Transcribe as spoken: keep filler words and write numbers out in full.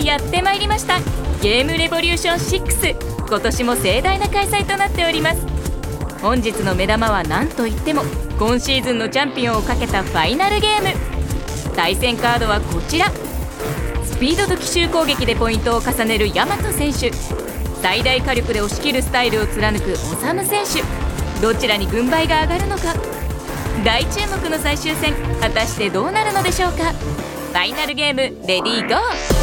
やってまいりました。ゲームレボリューションシックス、今年も盛大な開催となっております。本日の目玉は何といっても今シーズンのチャンピオンをかけたファイナルゲーム。対戦カードはこちら。スピードと奇襲攻撃でポイントを重ねる大和選手、最大火力で押し切るスタイルを貫く修選手、どちらに軍配が上がるのか。大注目の最終戦、果たしてどうなるのでしょうか。ファイナルゲームレディーゴー。